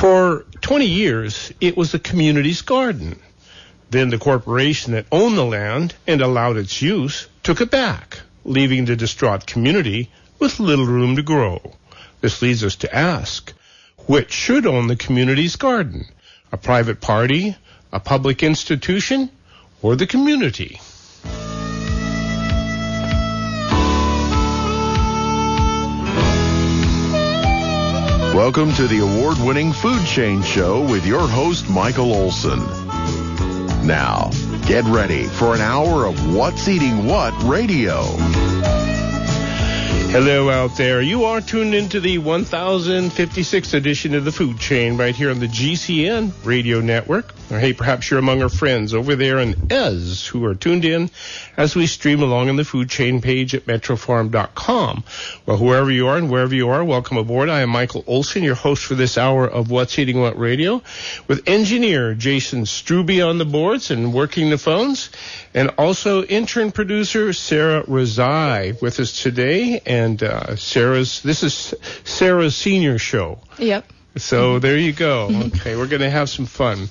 For 20 years, it was the community's garden. Then the corporation that owned the land and allowed its use took it back, leaving the distraught community with little room to grow. This leads us to ask, which should own the community's garden? A private party, a public institution, or the community? Welcome to the award-winning Food Chain Show with your host, Michael Olson. Now, get ready for an hour of What's Eating What Radio. Hello out there. You are tuned into the 1056th edition of the Food Chain right here on the GCN Radio Network. Or hey, perhaps you're among our friends over there in Ez who are tuned in as we stream along on the Food Chain page at metrofarm.com. Well, whoever you are and wherever you are, welcome aboard. I am Michael Olson, your host for this hour of What's Eating What Radio, with engineer Jason Struby on the boards and working the phones, and also intern producer Sarah Razai with us today. And this is Sarah's senior show. Yep. So there you go. Okay, we're going to have some fun.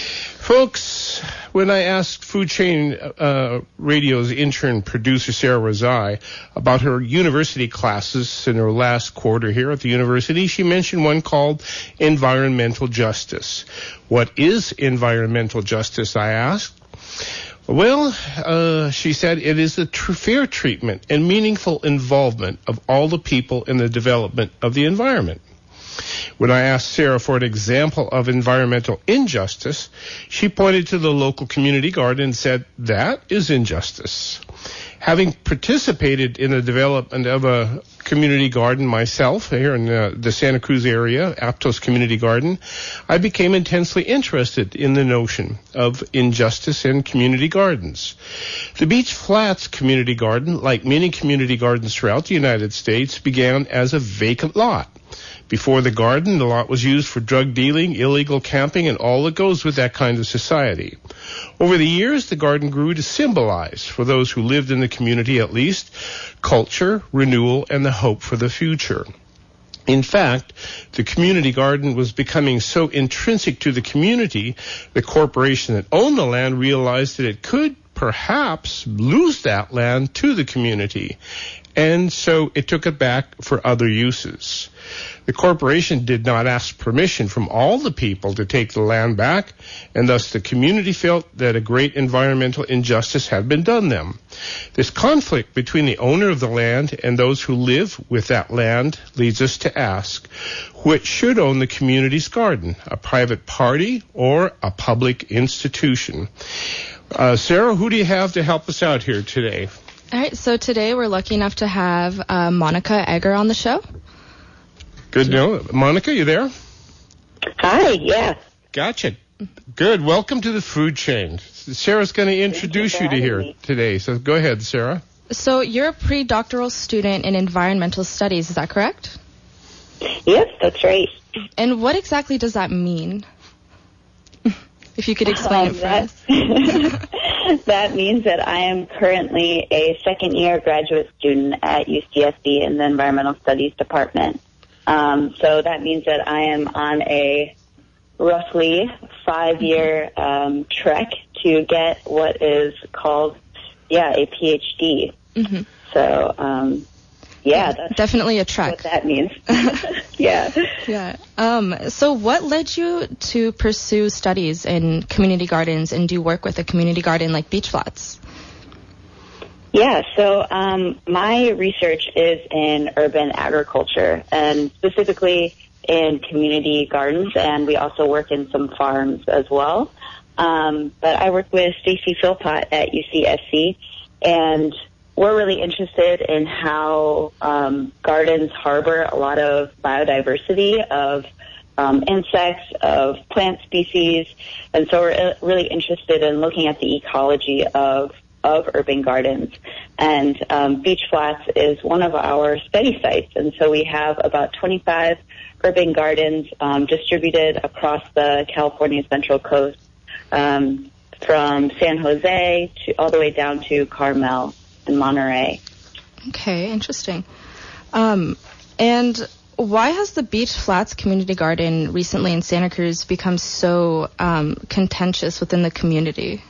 Folks, when I asked Food Chain Radio's intern producer Sarah Razai about her university classes in her last quarter here at the university, she mentioned one called Environmental Justice. What is environmental justice, I asked? Well, she said it is the fair treatment and meaningful involvement of all the people in the development of the environment. When I asked Sarah for an example of environmental injustice, she pointed to the local community garden and said, that is injustice. Having participated in the development of a community garden myself here in the Santa Cruz area, Aptos Community Garden, I became intensely interested in the notion of injustice in community gardens. The Beach Flats Community Garden, like many community gardens throughout the United States, began as a vacant lot. Before the garden, the lot was used for drug dealing, illegal camping, and all that goes with that kind of society. Over the years, the garden grew to symbolize, for those who lived in the community at least, culture, renewal, and the hope for the future. In fact, the community garden was becoming so intrinsic to the community, the corporation that owned the land realized that it could perhaps lose that land to the community. And so it took it back for other uses. The corporation did not ask permission from all the people to take the land back, and thus the community felt that a great environmental injustice had been done them. This conflict between the owner of the land and those who live with that land leads us to ask, which should own the community's garden, a private party or a public institution? Sarah, who do you have to help us out here today? All right, so today we're lucky enough to have Monica Egger on the show. Good to know. Monica, you there? Hi, yes. Gotcha. Good. Welcome to the Food Chain. Sarah's going to introduce you to here today, so go ahead, Sarah. So you're a pre-doctoral student in environmental studies, is that correct? Yes, that's right. And what exactly does that mean? If you could explain it for us. That means that I am currently a second-year graduate student at UCSD in the Environmental Studies Department. So that means that I am on a roughly 5-year trek to get what is called, a PhD. Mm-hmm. So, that's definitely a trek. What that means. Yeah. Yeah. So what led you to pursue studies in community gardens and do work with a community garden like Beach Flats? Yeah, so my research is in urban agriculture and specifically in community gardens, and we also work in some farms as well. But I work with Stacy Philpott at UCSC, and we're really interested in how gardens harbor a lot of biodiversity of insects, of plant species, and so we're really interested in looking at the ecology of urban gardens. And Beach Flats is one of our study sites, and so we have about 25 urban gardens distributed across the California Central Coast, from San Jose all the way down to Carmel and Monterey. Okay, interesting. And Why has the Beach Flats Community Garden recently in Santa Cruz become so contentious within the community?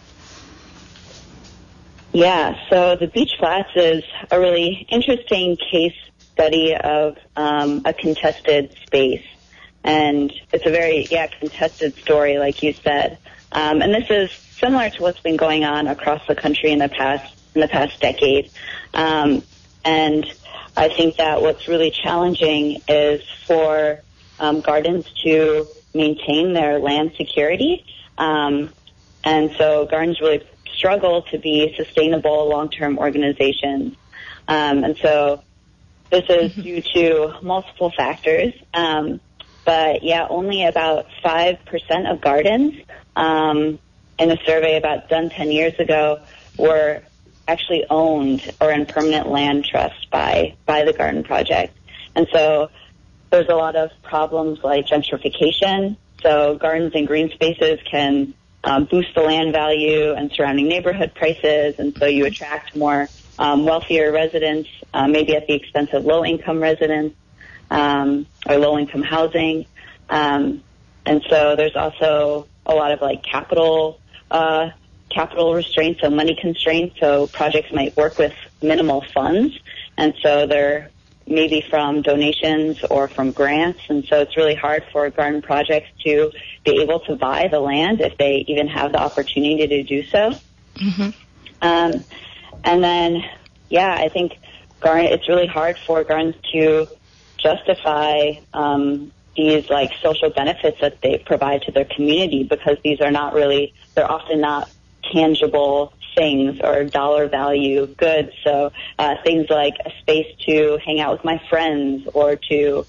Yeah, so the Beach Flats is a really interesting case study of a contested space. And it's a very, contested story, like you said. And this is similar to what's been going on across the country in the past decade. And I think that what's really challenging is for gardens to maintain their land security. And so gardens really struggle to be sustainable long-term organizations. And so this is due to multiple factors. But only about 5% of gardens in a survey done 10 years ago were actually owned or in permanent land trust by the garden project. And so there's a lot of problems like gentrification. So gardens and green spaces can boost the land value and surrounding neighborhood prices, and so you attract more wealthier residents, maybe at the expense of low-income residents or low-income housing. And so there's also a lot of capital restraints, so money constraints. So projects might work with minimal funds, and so they're maybe from donations or from grants. And so it's really hard for garden projects to be able to buy the land if they even have the opportunity to do so. Mm-hmm. And then, I think it's really hard for gardens to justify these social benefits that they provide to their community, because these are they're often not tangible things or dollar value goods. So things like a space to hang out with my friends, or to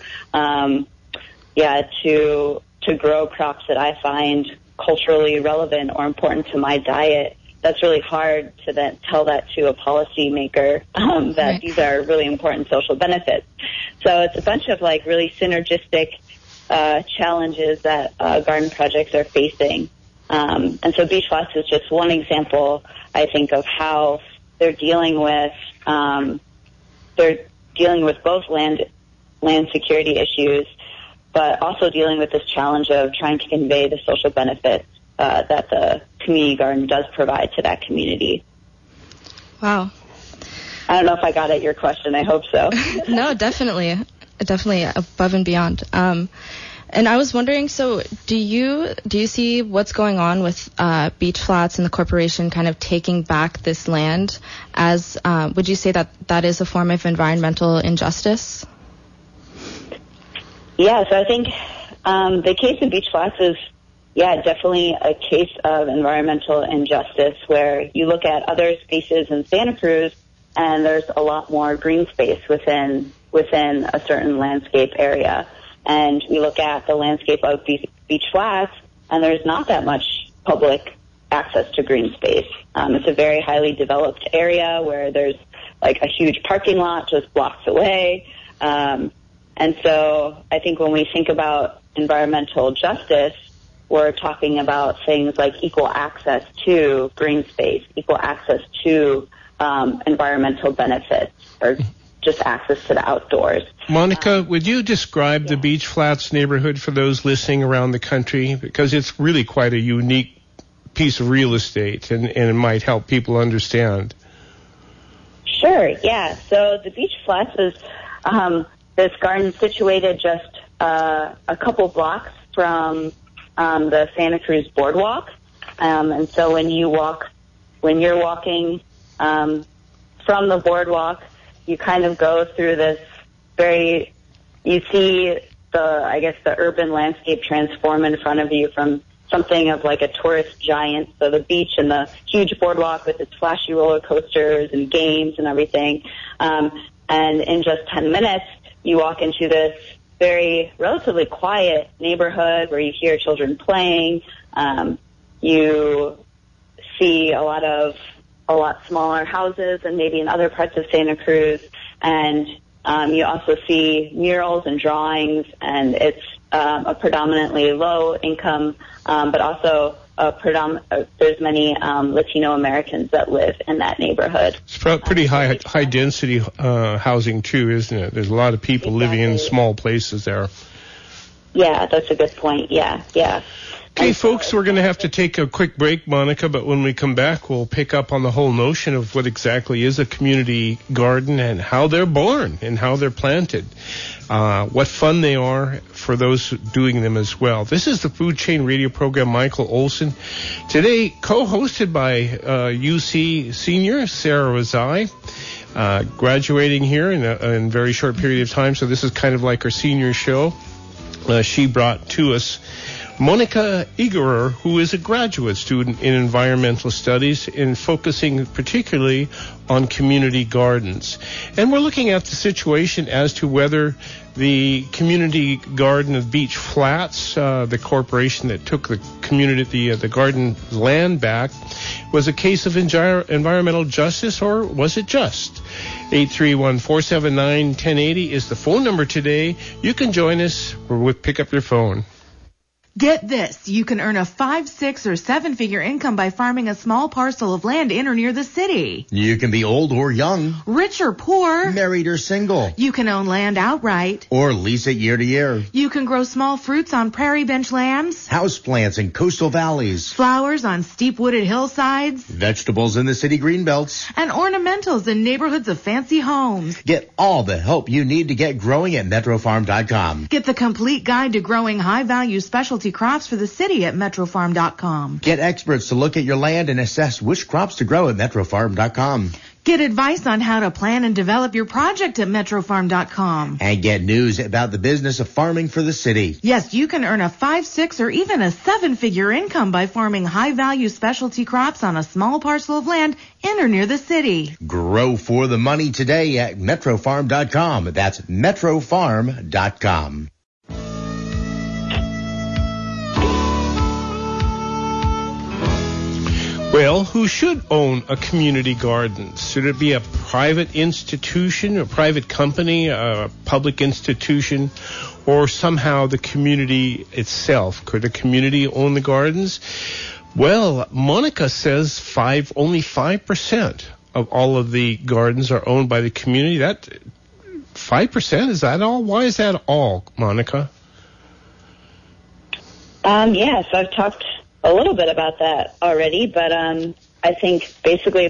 grow crops that I find culturally relevant or important to my diet. That's really hard to then tell that to a policymaker, that these are really important social benefits. So it's a bunch of really synergistic challenges that garden projects are facing. And so Beach Flats is just one example, I think, of how they're dealing with both land security issues, but also dealing with this challenge of trying to convey the social benefits that the community garden does provide to that community. Wow. I don't know if I got at your question. I hope so. No, definitely above and beyond. And I was wondering, so do you see what's going on with Beach Flats and the corporation kind of taking back this land as, would you say that is a form of environmental injustice? Yeah, so I think the case of Beach Flats is, definitely a case of environmental injustice, where you look at other spaces in Santa Cruz and there's a lot more green space within a certain landscape area. And we look at the landscape of Beach Flats, and there's not that much public access to green space. It's a very highly developed area where there's a huge parking lot just blocks away. And so I think when we think about environmental justice, we're talking about things like equal access to green space, equal access to environmental benefits, or just access to the outdoors. Monica, would you describe the Beach Flats neighborhood for those listening around the country? Because it's really quite a unique piece of real estate, and it might help people understand. Sure, yeah. So the Beach Flats is this garden situated just a couple blocks from the Santa Cruz Boardwalk. And so when you're walking from the boardwalk, you kind of go through this you see the urban landscape transform in front of you from something of a tourist giant. So the beach and the huge boardwalk with its flashy roller coasters and games and everything. And in just 10 minutes, you walk into this very relatively quiet neighborhood where you hear children playing. You see a lot smaller houses than maybe in other parts of Santa Cruz, and you also see murals and drawings, and it's a predominantly low income, but also there's many Latino Americans that live in that neighborhood. It's pretty high density housing too, isn't it? There's a lot of people living in small places there. Yeah, that's a good point. Yeah. Okay, folks, we're going to have to take a quick break, Monica, but when we come back, we'll pick up on the whole notion of what exactly is a community garden and how they're born and how they're planted, what fun they are for those doing them as well. This is the Food Chain Radio program, Michael Olson. Today, co-hosted by UC senior Sarah Razai, graduating here in a very short period of time, so this is kind of like her senior show. She brought to us Monica Egerer, who is a graduate student in environmental studies and focusing particularly on community gardens. And we're looking at the situation as to whether the community garden of Beach Flats, the corporation that took the garden land back, was a case of environmental justice, or was it just? 831-479-1080 is the phone number today. You can join us or pick up your phone. Get this, you can earn a 5, 6, or 7-figure income by farming a small parcel of land in or near the city. You can be old or young, rich or poor, married or single. You can own land outright, or lease it year to year. You can grow small fruits on prairie bench lands, houseplants in coastal valleys, flowers on steep wooded hillsides, vegetables in the city greenbelts, and ornamentals in neighborhoods of fancy homes. Get all the help you need to get growing at MetroFarm.com. Get the complete guide to growing high-value specialty crops for the city at MetroFarm.com. Get experts to look at your land and assess which crops to grow at MetroFarm.com. Get advice on how to plan and develop your project at MetroFarm.com. And get news about the business of farming for the city. Yes, you can earn a 5, 6, or even a 7-figure income by farming high-value specialty crops on a small parcel of land in or near the city. Grow for the money today at MetroFarm.com. That's MetroFarm.com. Well, who should own a community garden? Should it be a private institution, a private company, a public institution, or somehow the community itself? Could the community own the gardens? Well, Monica says only 5% of all of the gardens are owned by the community. That 5%, is that all? Why is that all, Monica? Yes, I've talked a little bit about that already, but I think basically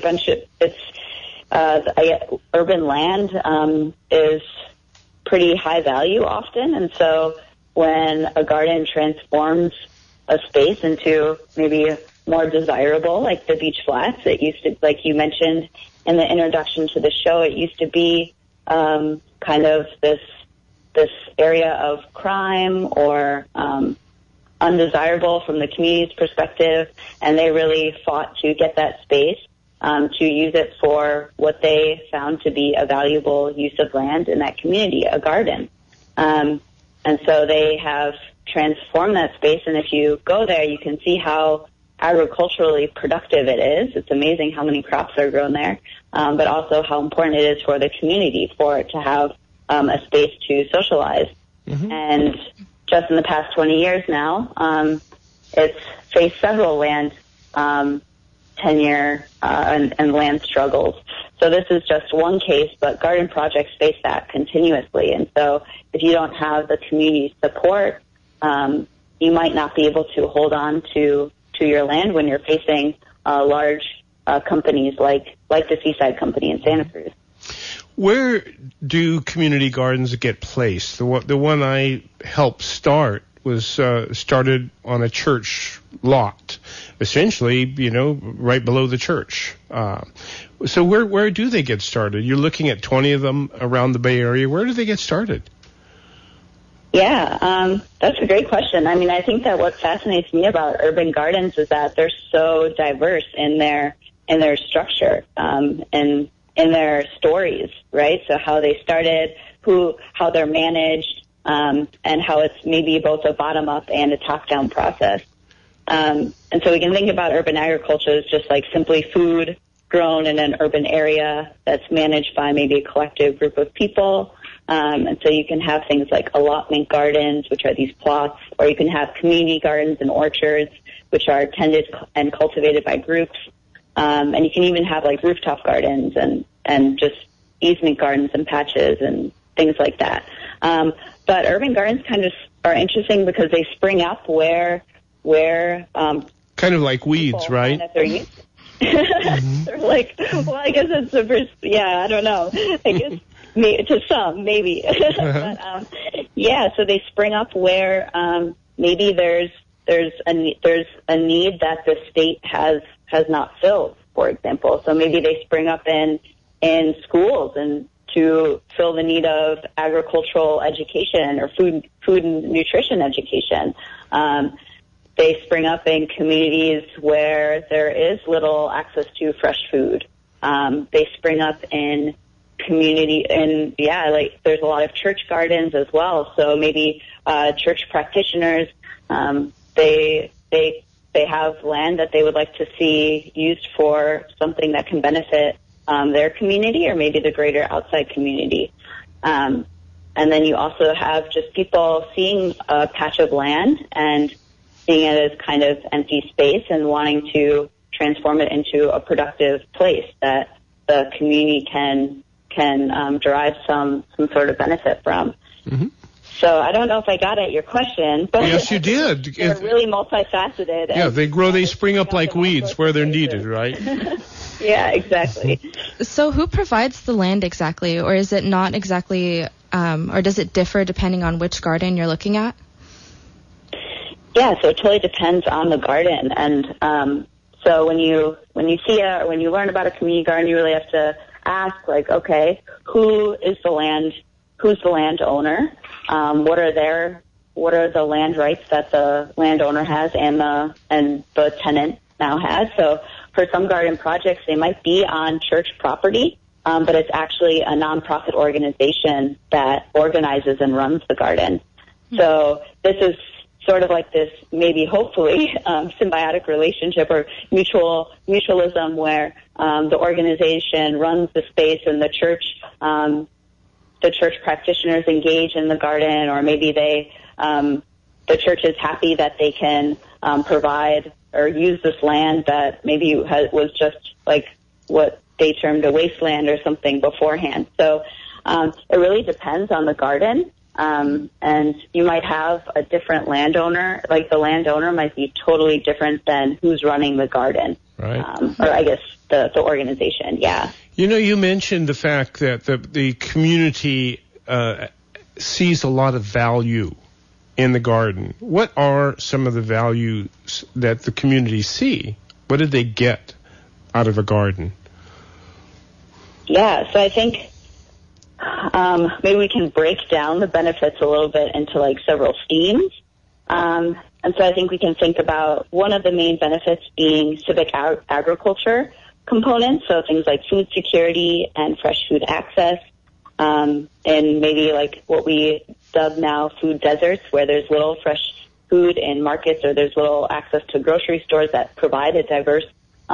urban land is pretty high value often, and so when a garden transforms a space into maybe more desirable, like the Beach Flats, it used to, like you mentioned in the introduction to the show, it used to be kind of this area of crime or undesirable from the community's perspective, and they really fought to get that space to use it for what they found to be a valuable use of land in that community, a garden. And so they have transformed that space, and if you go there, you can see how agriculturally productive it is. It's amazing how many crops are grown there, but also how important it is for the community for it to have a space to socialize. Mm-hmm. And just in the past 20 years now, it's faced several land tenure and land struggles. So this is just one case, but garden projects face that continuously. And so if you don't have the community support, you might not be able to hold on to your land when you're facing large companies like the Seaside Company in Santa Cruz. Where do community gardens get placed? The one I helped start was started on a church lot, essentially, right below the church. So where do they get started? You're looking at 20 of them around the Bay Area. Where do they get started? Yeah, that's a great question. I mean, I think that what fascinates me about urban gardens is that they're so diverse in their structure, and in their stories, right? So how they started, how they're managed, and how it's maybe both a bottom-up and a top-down process. And so we can think about urban agriculture as just like simply food grown in an urban area that's managed by maybe a collective group of people. And so you can have things like allotment gardens, which are these plots, or you can have community gardens and orchards, which are tended and cultivated by groups. And you can even have like rooftop gardens and just easement gardens and patches and things like that. But urban gardens kind of are interesting because they spring up where kind of like weeds, right? They're like, well, I guess that's the first, I don't know. I guess to some, maybe. But, so they spring up where maybe there's a need that the state has not filled, for example. So maybe they spring up in schools and to fill the need of agricultural education or food and nutrition education. They spring up in communities where there is little access to fresh food. They spring up in there's a lot of church gardens as well. So maybe church practitioners, they have land that they would like to see used for something that can benefit their community or maybe the greater outside community. And then you also have just people seeing a patch of land and seeing it as kind of empty space and wanting to transform it into a productive place that the community can derive some sort of benefit from. Mm-hmm. So I don't know if I got at your question, but yes, you did. They're really multifaceted. Yeah, they spring up like weeds where they're needed, right? Yeah, exactly. So who provides the land exactly, or is it not exactly, or does it differ depending on which garden you're looking at? Yeah, so it totally depends on the garden, and so when you learn about a community garden, you really have to ask, like, okay, who's the landowner? What are the land rights that the landowner has and the tenant now has? So for some garden projects, they might be on church property, but it's actually a nonprofit organization that organizes and runs the garden. So this is sort of like this, maybe hopefully, symbiotic relationship or mutualism where the organization runs the space and the church practitioners engage in the garden, or maybe the church is happy that they can provide or use this land that maybe was just like what they termed a wasteland or something beforehand. So it really depends on the garden. And you might have a different landowner, like the landowner might be totally different than who's running the garden. Right. Or I guess the organization, yeah. You know, you mentioned the fact that the community sees a lot of value in the garden. What are some of the values that the community see? What did they get out of a garden? Yeah, so I think maybe we can break down the benefits a little bit into like several themes. And so I think we can think about one of the main benefits being civic agriculture components, so things like food security and fresh food access, and maybe like what we dub now food deserts, where there's little fresh food in markets or there's little access to grocery stores that provide a diverse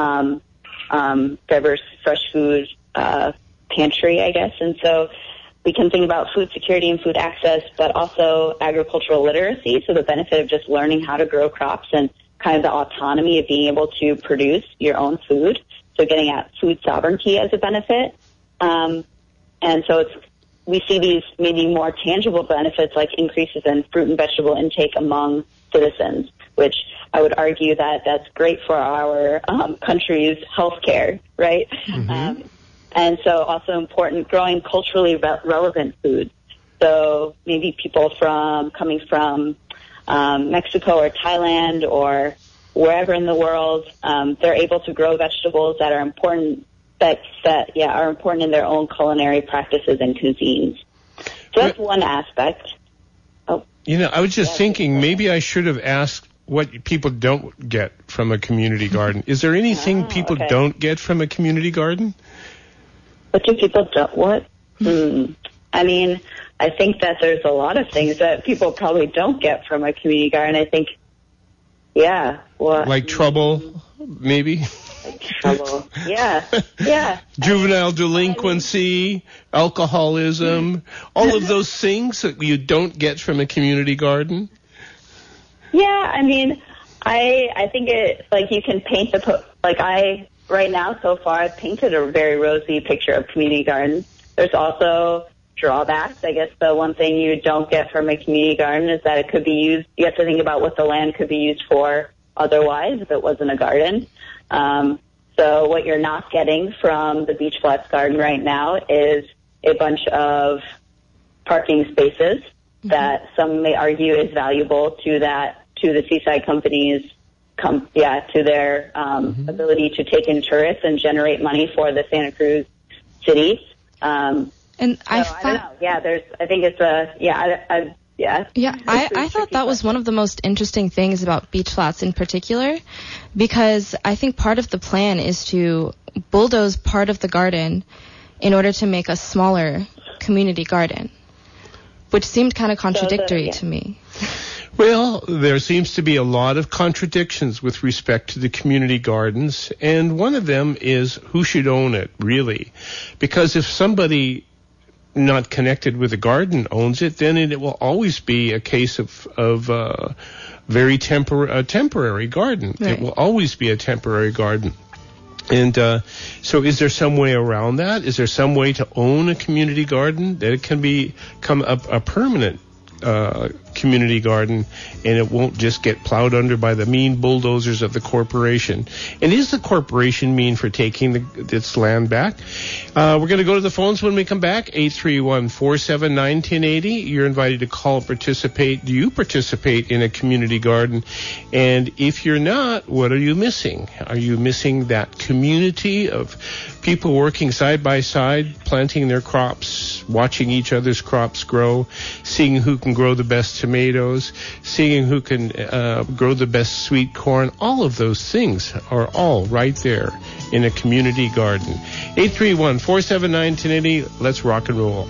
fresh food pantry, I guess. And so we can think about food security and food access, but also agricultural literacy, so the benefit of just learning how to grow crops and kind of the autonomy of being able to produce your own food. So getting at food sovereignty as a benefit. And so we see these maybe more tangible benefits like increases in fruit and vegetable intake among citizens, which I would argue that that's great for our country's healthcare, right? Mm-hmm. And so also important, growing culturally relevant foods. So maybe people coming from Mexico or Thailand or wherever in the world, they're able to grow vegetables that are important, are important in their own culinary practices and cuisines. So that's one aspect. Oh, you know, I was just thinking maybe I should have asked what people don't get from a community garden. Is there anything people don't get from a community garden? What do people don't? What? I mean, I think that there's a lot of things that people probably don't get from a community garden. I think, yeah. Well, like trouble, maybe? trouble. Yeah. Juvenile delinquency, alcoholism, all of those things that you don't get from a community garden. Yeah, I mean, I think it, like, you can paint right now so far I've painted a very rosy picture of community gardens. There's also drawbacks. I guess the one thing you don't get from a community garden is that it could be used, you have to think about what the land could be used for otherwise if it wasn't a garden. So what you're not getting from the Beach Flats garden right now is a bunch of parking spaces that some may argue is valuable to the seaside companies, to their ability to take in tourists and generate money for the Santa Cruz city. I don't know. Yeah, I think it's I thought that was one of the most interesting things about Beach Flats in particular, because I think part of the plan is to bulldoze part of the garden in order to make a smaller community garden, which seemed kind of contradictory to me. Well, there seems to be a lot of contradictions with respect to the community gardens, and one of them is who should own it, really. Because if somebody not connected with a garden owns it, then it will always be a case of very temporary garden. Right. It will always be a temporary garden. And so is there some way around that? Is there some way to own a community garden that it can become a permanent community garden, and it won't just get plowed under by the mean bulldozers of the corporation? And is the corporation mean for taking its land back? We're going to go to the phones when we come back. 831-479-1080. You're invited to call and participate. Do you participate in a community garden? And if you're not, what are you missing? Are you missing that community of people working side by side, planting their crops, watching each other's crops grow, seeing who can grow the best tomatoes, seeing who can grow the best sweet corn? All of those things are all right there in a community garden. 831-479-1080. Let's rock and roll.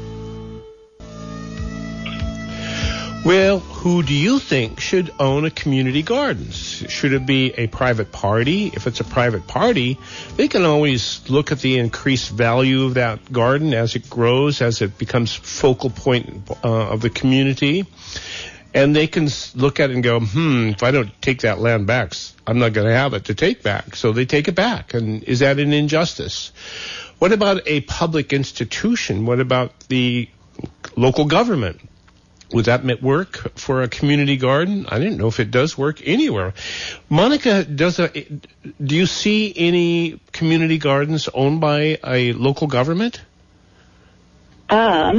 Well, who do you think should own a community garden? Should it be a private party? If it's a private party, they can always look at the increased value of that garden as it grows, as it becomes focal point of the community. And they can look at it and go, if I don't take that land back, I'm not going to have it to take back. So they take it back. And is that an injustice? What about a public institution? What about the local government? Would that work for a community garden? I didn't know if it does work anywhere. Monica, do you see any community gardens owned by a local government? Let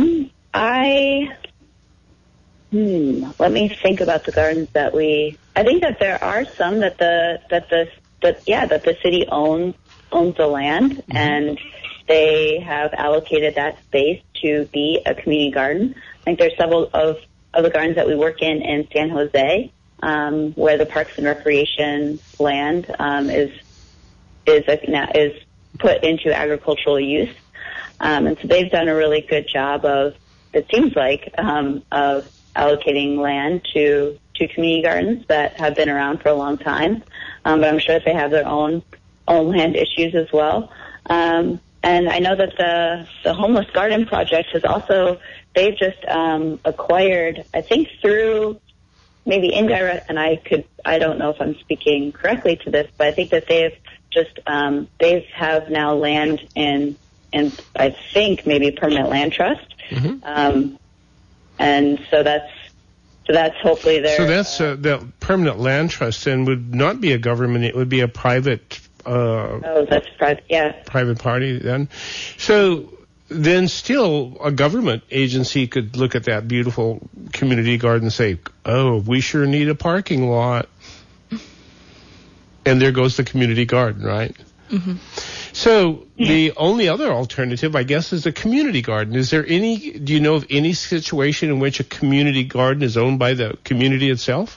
me think about the gardens that I think that there are some that the city owns the land, and they have allocated that space to be a community garden. I think there's several of the gardens that we work in San Jose, where the Parks and Recreation land is put into agricultural use, and so they've done a really good job of, it seems like, of allocating land to community gardens that have been around for a long time. But I'm sure that they have their own land issues as well. And I know that the Homeless Garden Project has also, they've just acquired, I think through maybe indirect, and I don't know if I'm speaking correctly to this, but I think that they've just, they have now land in I think maybe permanent land trust. And so that's hopefully their. So that's the permanent land trust, and would not be a government, it would be a private. That's private, yeah. Private party then. So then still a government agency could look at that beautiful community garden and say, oh, we sure need a parking lot. And there goes the community garden, right? So the only other alternative, I guess, is a community garden. Do you know of any situation in which a community garden is owned by the community itself?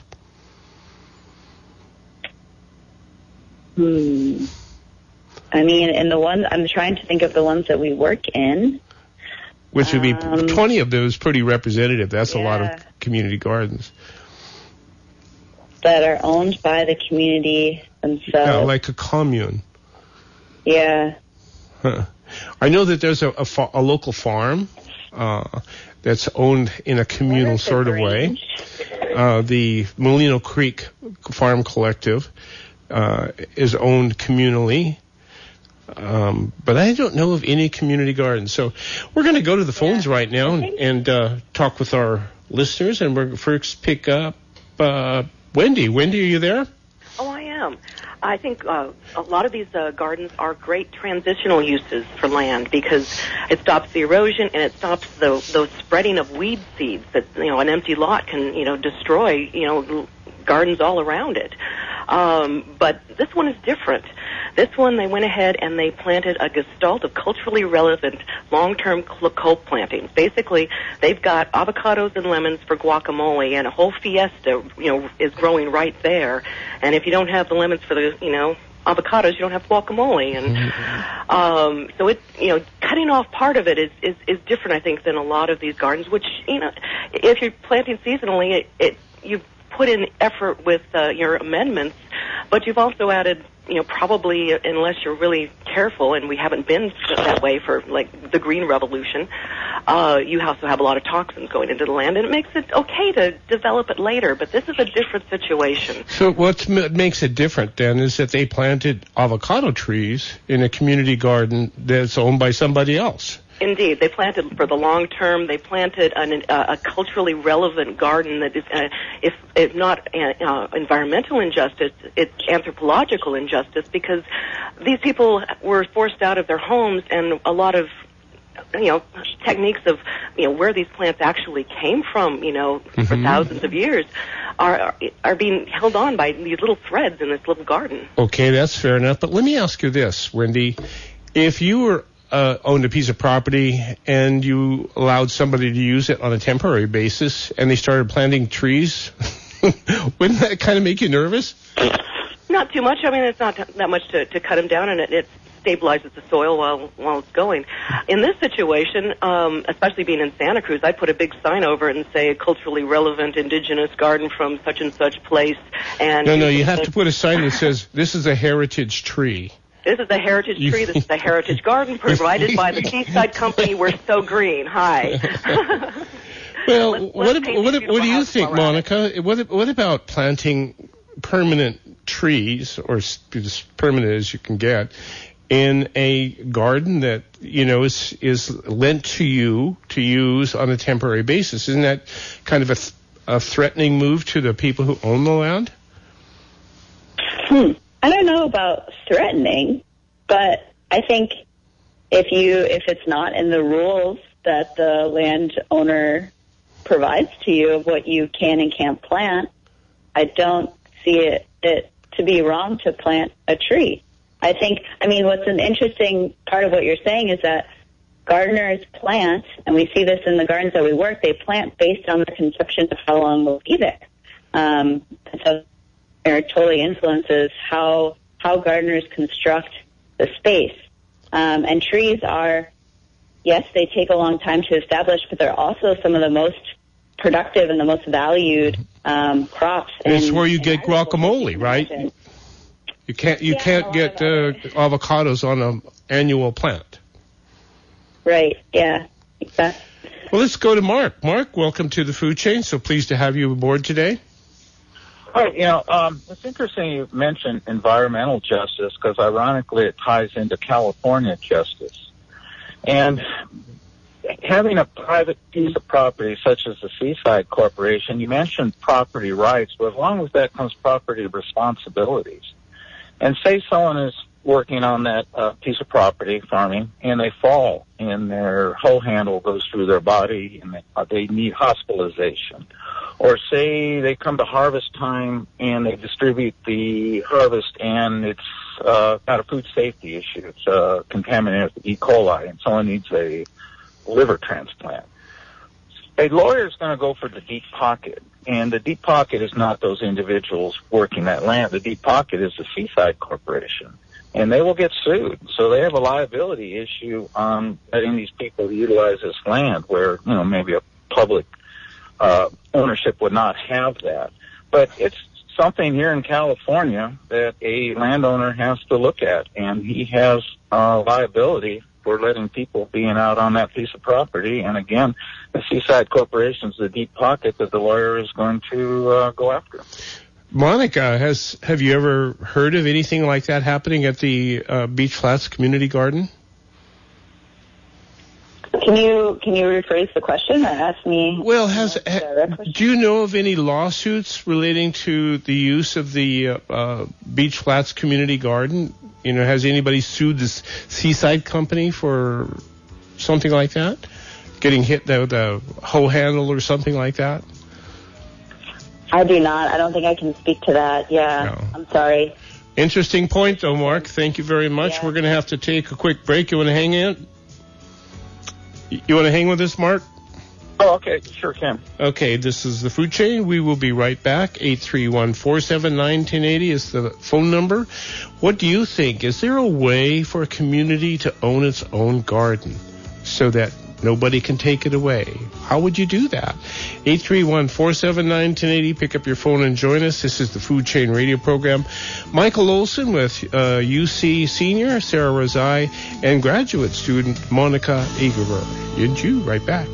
I mean, in the ones, I'm trying to think of the ones that we work in. Which would be 20 of those, pretty representative. That's a lot of community gardens. that are owned by the community themselves. Yeah, like a commune. Yeah. Huh. I know that there's a local farm that's owned in a communal sort of way. The Molino Creek Farm Collective is owned communally. But I don't know of any community gardens. So we're going to go to the phones right now and talk with our listeners. And we're first pick up Wendy. Wendy, are you there? Oh, I am. I think a lot of these gardens are great transitional uses for land because it stops the erosion and it stops the spreading of weed seeds that, an empty lot can, destroy, gardens all around it. But this one is different. This one, they went ahead and they planted a gestalt of culturally relevant long-term co-plantings. Basically, they've got avocados and lemons for guacamole, and a whole fiesta, is growing right there. And if you don't have the lemons for the, avocados, you don't have guacamole. And so it's, cutting off part of it is different, I think, than a lot of these gardens, which, if you're planting seasonally, you put in effort with your amendments, but you've also added, probably, unless you're really careful, and we haven't been that way for, like, the Green Revolution, you also have a lot of toxins going into the land, and it makes it okay to develop it later, but this is a different situation. So what makes it different, then, is that they planted avocado trees in a community garden that's owned by somebody else. Indeed. They planted for the long term. They planted a culturally relevant garden that is, if not environmental injustice, it's anthropological injustice because these people were forced out of their homes, and a lot of techniques of, where these plants actually came from, for thousands of years are being held on by these little threads in this little garden. Okay, that's fair enough. But let me ask you this, Wendy. If you were owned a piece of property and you allowed somebody to use it on a temporary basis and they started planting trees, wouldn't that kind of make you nervous? Not too much. I mean, it's not that much to cut them down, and it stabilizes the soil while it's going. In this situation, especially being in Santa Cruz, I'd put a big sign over it and say a culturally relevant indigenous garden from such and such place. And No, you have to put a sign that says, this is a heritage tree. This is a heritage tree. This is a heritage garden provided by the Seaside Company. We're so green. Hi. Well, what do you think, Monica? What about planting permanent trees, or as permanent as you can get, in a garden that is lent to you to use on a temporary basis? Isn't that kind of a threatening move to the people who own the land? I don't know about threatening, but I think if it's not in the rules that the landowner provides to you of what you can and can't plant, I don't see it to be wrong to plant a tree. What's an interesting part of what you're saying is that gardeners plant, and we see this in the gardens that we work, they plant based on the conception of how long they'll be there. So it totally influences how gardeners construct the space. And trees are, yes, they take a long time to establish, but they're also some of the most productive and the most valued crops. It's where you get guacamole, right? You can't get avocados on an annual plant. Right, yeah, exactly. Well, let's go to Mark. Mark, welcome to the Food Chain. So pleased to have you aboard today. Right, it's interesting you mentioned environmental justice because ironically it ties into California justice. And having a private piece of property such as the Seaside Corporation, you mentioned property rights, but along with that comes property responsibilities. And say someone is working on that piece of property, farming, and they fall and their hoe handle goes through their body and they need hospitalization. Or say they come to harvest time and they distribute the harvest and it's got a food safety issue. It's contaminated with E. coli and someone needs a liver transplant. A lawyer is going to go for the deep pocket, and the deep pocket is not those individuals working that land. The deep pocket is the Seaside Corporation, and they will get sued. So they have a liability issue on letting these people utilize this land where, maybe a public ownership would not have that. But it's something here in California that a landowner has to look at, and he has liability for letting people being out on that piece of property. And again, the Seaside Corporation is the deep pocket that the lawyer is going to go after. Monica, have you ever heard of anything like that happening at the Beach Flats Community Garden? Can you rephrase the question or ask me? Well, do you know of any lawsuits relating to the use of the Beach Flats Community Garden? You know, has anybody sued this Seaside company for something like that? Getting hit with a hoe handle or something like that? I do not. I don't think I can speak to that. Yeah, no. I'm sorry. Interesting point, though, Mark. Thank you very much. Yeah. We're going to have to take a quick break. You want to hang in? You want to hang with us, Mark? Oh, okay. Sure can. Okay, this is the Food Chain. We will be right back. 831-479-1080 is the phone number. What do you think? Is there a way for a community to own its own garden so that nobody can take it away? How would you do that? 831-479-1080. Pick up your phone and join us. This is the Food Chain Radio Program. Michael Olson with UC Senior, Sarah Razai, and graduate student Monica Egerer. And you, right back.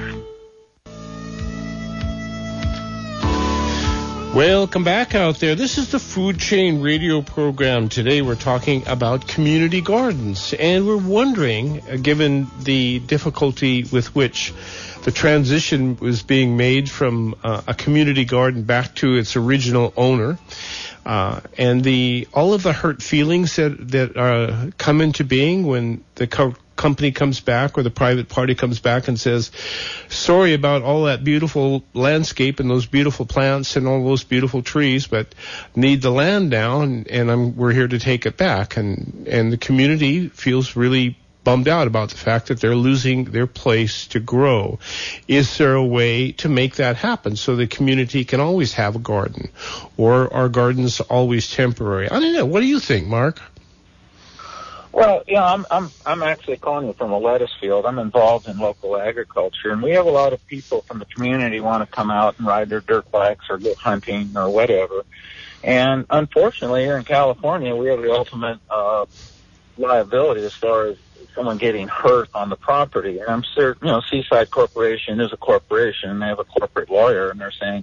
Welcome back out there. This is the Food Chain Radio Program. Today we're talking about community gardens, and we're wondering, given the difficulty with which the transition was being made from a community garden back to its original owner, and all of the hurt feelings that come into being when the company comes back or the private party comes back and says, sorry about all that beautiful landscape and those beautiful plants and all those beautiful trees, but need the land now, and we're here to take it back. And the community feels really bummed out about the fact that they're losing their place to grow. Is there a way to make that happen so the community can always have a garden? Or are gardens always temporary? I don't know. What do you think, Mark? Well, I'm actually calling you from a lettuce field. I'm involved in local agriculture, and we have a lot of people from the community want to come out and ride their dirt bikes or go hunting or whatever. And unfortunately, here in California, we have the ultimate liability as far as someone getting hurt on the property. And I'm certain, Seaside Corporation is a corporation, and they have a corporate lawyer, and they're saying,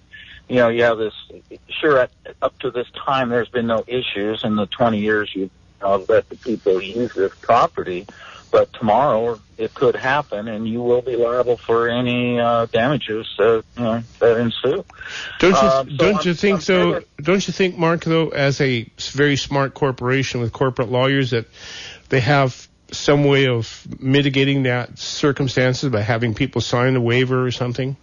up to this time, there's been no issues in the 20 years you've let the people use this property, but tomorrow it could happen, and you will be liable for any damages that ensue. Don't you think, Mark, though, as a very smart corporation with corporate lawyers, that they have some way of mitigating that circumstances by having people sign a waiver or something?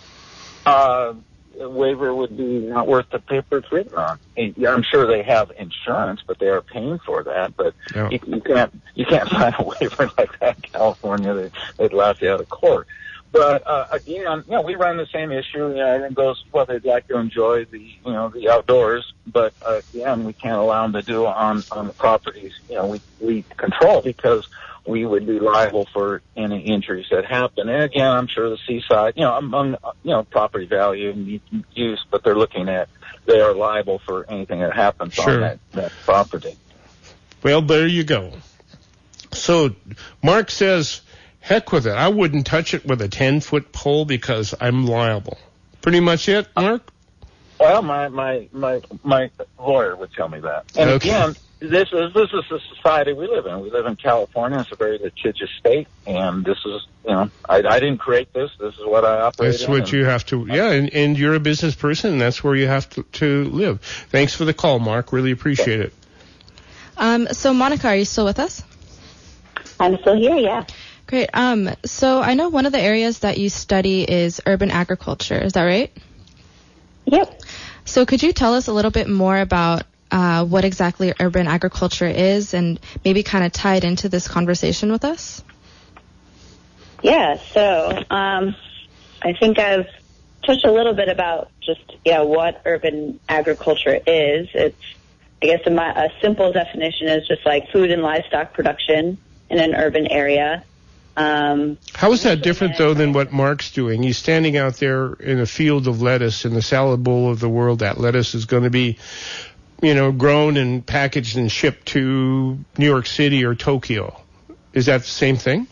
A waiver would be not worth the paper it's written on. I'm sure they have insurance, but they are paying for that. But you can't sign a waiver like that in California. They'd laugh you out of court. But again, we run the same issue. Everyone goes, well, they'd like to enjoy the outdoors, but again, we can't allow them to do it on the properties we control, because we would be liable for any injuries that happen. And again, I'm sure the Seaside, among property value and use, but they are liable for anything that happens on that property. Well, there you go. So Mark says, heck with it. I wouldn't touch it with a 10-foot pole because I'm liable. Pretty much it, Mark? Well, my lawyer would tell me that. And again, this is the society we live in. We live in California. It's a very litigious state, and this is, I didn't create this. This is what I operate in. That's what you have to, and you're a business person, and that's where you have to live. Thanks for the call, Mark. Really appreciate it. So, Monica, are you still with us? I'm still here, yeah. Great. So I know one of the areas that you study is urban agriculture. Is that right? Yep. So could you tell us a little bit more about what exactly urban agriculture is, and maybe kind of tie it into this conversation with us? Yeah, so I think I've touched a little bit about just what urban agriculture is. It's, I guess, a simple definition is just like food and livestock production in an urban area. How is that different, though, than what Mark's doing? He's standing out there in a field of lettuce in the salad bowl of the world. That lettuce is going to be, grown and packaged and shipped to New York City or Tokyo. Is that the same thing?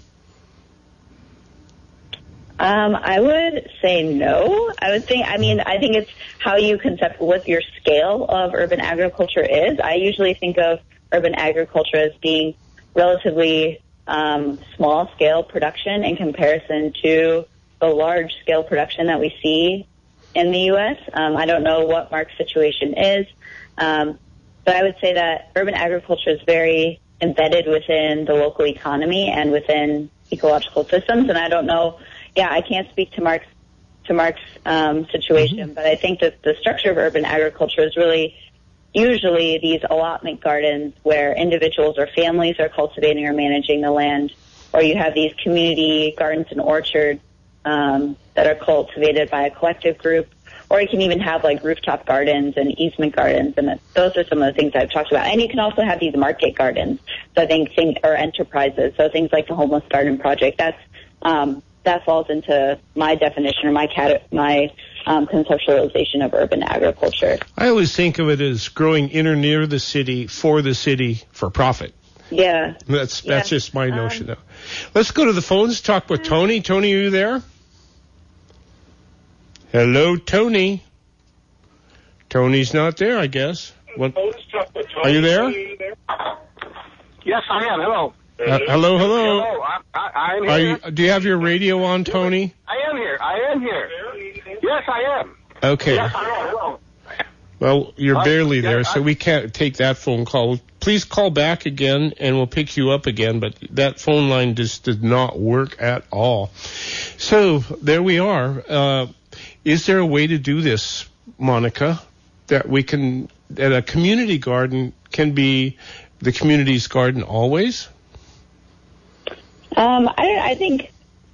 I would say no. I think it's how you what your scale of urban agriculture is. I usually think of urban agriculture as being relatively small scale production in comparison to the large scale production that we see in the U.S. I don't know what Mark's situation is, but I would say that urban agriculture is very embedded within the local economy and within ecological systems. And I don't know, I can't speak to Mark's situation, but I think that the structure of urban agriculture is really usually these allotment gardens where individuals or families are cultivating or managing the land, or you have these community gardens and orchards that are cultivated by a collective group, or you can even have like rooftop gardens and easement gardens, and those are some of the things I've talked about. And you can also have these market gardens, so I think or enterprises, so things like the Homeless Garden Project. That falls into my definition or my conceptualization of urban agriculture. I always think of it as growing in or near the city, for profit. Yeah. That's just my notion, though. Let's go to the phones, talk with Tony. Tony, are you there? Hello, Tony. Tony's not there, I guess. What? Are you there? Yes, I am. Hello. Hello. Hello. I'm here. Do you have your radio on, Tony? I am here. Yes, I am. Okay. Yes, I am. Hello. Well, you're barely there, so we can't take that phone call. Please call back again, and we'll pick you up again, but that phone line just did not work at all. So there we are. Is there a way to do this, Monica, that a community garden can be the community's garden always? I think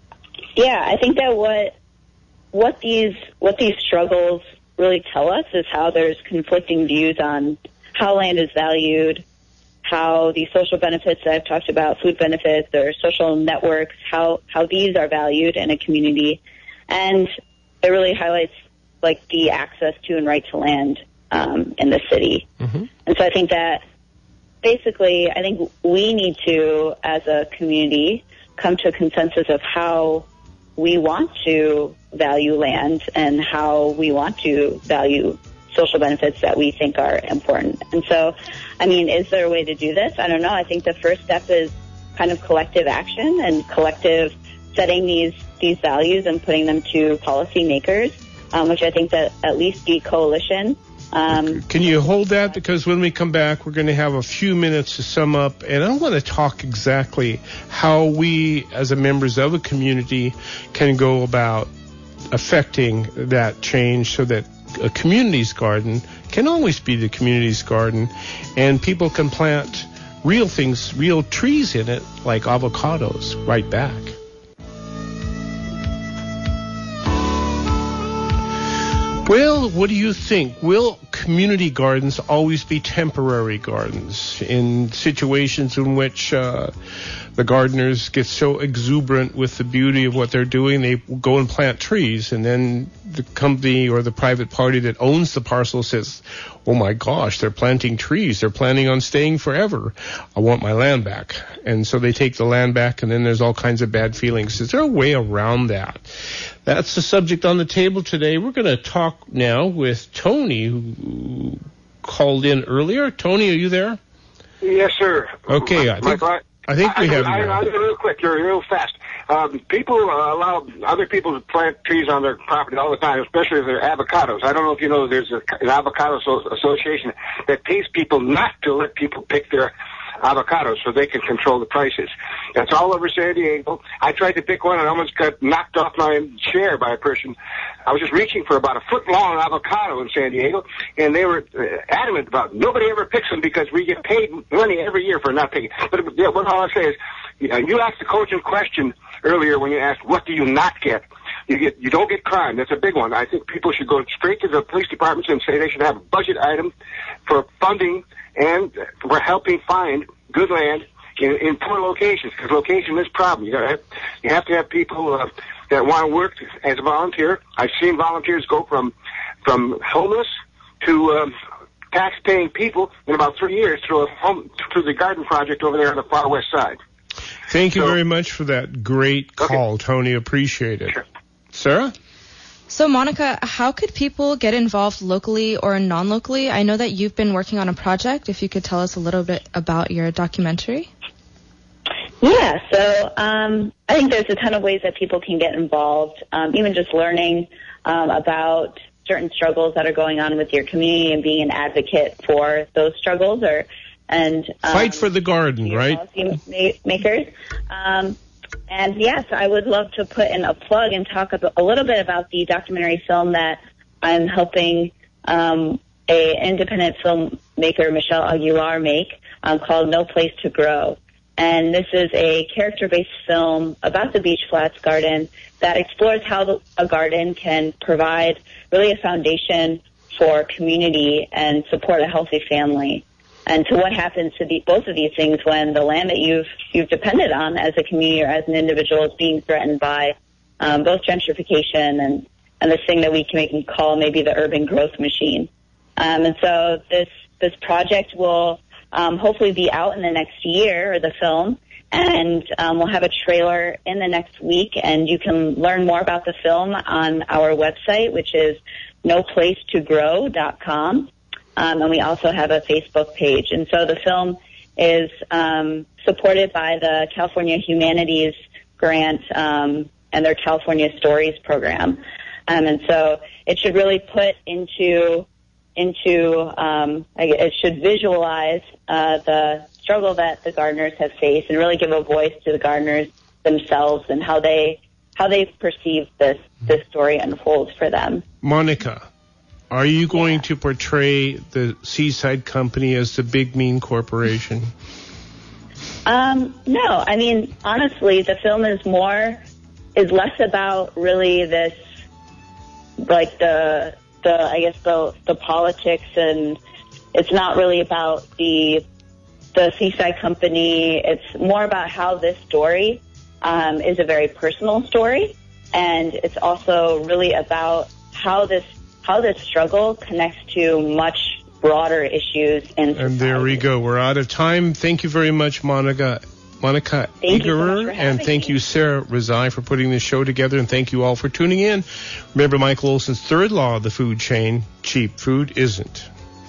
that what these struggles really tell us is how there's conflicting views on how land is valued, how the social benefits that I've talked about, food benefits or social networks, how these are valued in a community. And it really highlights like the access to and right to land in the city. Mm-hmm. And so I think that basically I think we need to, as a community, come to a consensus of how we want to value land and how we want to value social benefits that we think are important. And so, is there a way to do this? I don't know. I think the first step is kind of collective action and collective setting these values and putting them to policymakers, which I think that at least the coalition. Can you hold that? Because when we come back, we're going to have a few minutes to sum up, and I want to talk exactly how we, as members of a community, can go about affecting that change so that a community's garden can always be the community's garden, and people can plant real things, real trees in it, like avocados, right back. Well, what do you think? Will community gardens always be temporary gardens in situations in which the gardeners get so exuberant with the beauty of what they're doing, they go and plant trees, and then the company or the private party that owns the parcel says, oh my gosh, they're planting trees. They're planning on staying forever. I want my land back. And so they take the land back, and then there's all kinds of bad feelings. Is there a way around that? That's the subject on the table today. We're going to talk now with Tony, who called in earlier. Tony, are you there? Yes, sir. Okay, I think we have you. I'll do it real quick. You're real fast. People allow other people to plant trees on their property all the time, especially if they're avocados. I don't know if you know there's an avocado association that pays people not to let people pick their avocados so they can control the prices. That's all over San Diego. I tried to pick one and I almost got knocked off my chair by a person. I was just reaching for about a foot-long avocado in San Diego, and they were adamant about it. Nobody ever picks them because we get paid money every year for not picking. But what all I say is, you asked the cogent question earlier when you asked, what do you not get? You don't get crime. That's a big one. I think people should go straight to the police departments and say they should have a budget item for funding and for helping find good land in poor locations, because location is a problem. You have to have people that want to work as a volunteer. I've seen volunteers go from homeless to tax-paying people in about 3 years through the garden project over there on the far west side. Thank you very much for that great call, Tony. Appreciate it. Sure. Sarah? So, Monica, how could people get involved locally or non-locally? I know that you've been working on a project. If you could tell us a little bit about your documentary. Yeah, so I think there's a ton of ways that people can get involved, even just learning about certain struggles that are going on with your community and being an advocate for those struggles, fight for the garden, right? Policy makers. And yes, I would love to put in a plug and talk a little bit about the documentary film that I'm helping a independent filmmaker, Michelle Aguilar, make called No Place to Grow. And this is a character-based film about the Beach Flats Garden that explores how a garden can provide really a foundation for community and support a healthy family. And to what happens to both of these things when the land that you've depended on as a community or as an individual is being threatened by both gentrification and this thing that we can call maybe the urban growth machine. And so this project will hopefully be out in the next year, or the film, and we'll have a trailer in the next week, and you can learn more about the film on our website, which is noplacetogrow.com. And we also have a Facebook page. And so the film is supported by the California Humanities Grant and their California Stories program. And so it should really put it should visualize the struggle that the gardeners have faced and really give a voice to the gardeners themselves and how they perceive this story unfolds for them. Monica, are you going to portray the Seaside Company as the big mean corporation? No, I mean, honestly, the film is less about really this, like the politics, and it's not really about the Seaside Company. It's more about how this story is a very personal story, and it's also really about how this struggle connects to much broader issues in society. And there we go. We're out of time. Thank you very much, Monica Egerer, and thank you, Sarah Rezai, for putting this show together, and thank you all for tuning in. Remember Michael Olson's third law of the food chain: cheap food isn't.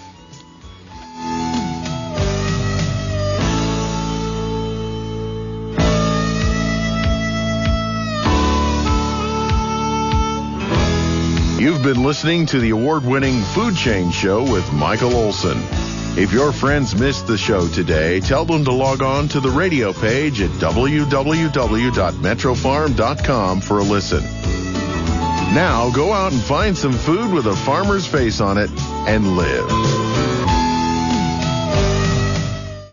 You've been listening to the award-winning Food Chain Show with Michael Olson. If your friends missed the show today, tell them to log on to the radio page at www.metrofarm.com for a listen. Now go out and find some food with a farmer's face on it and live.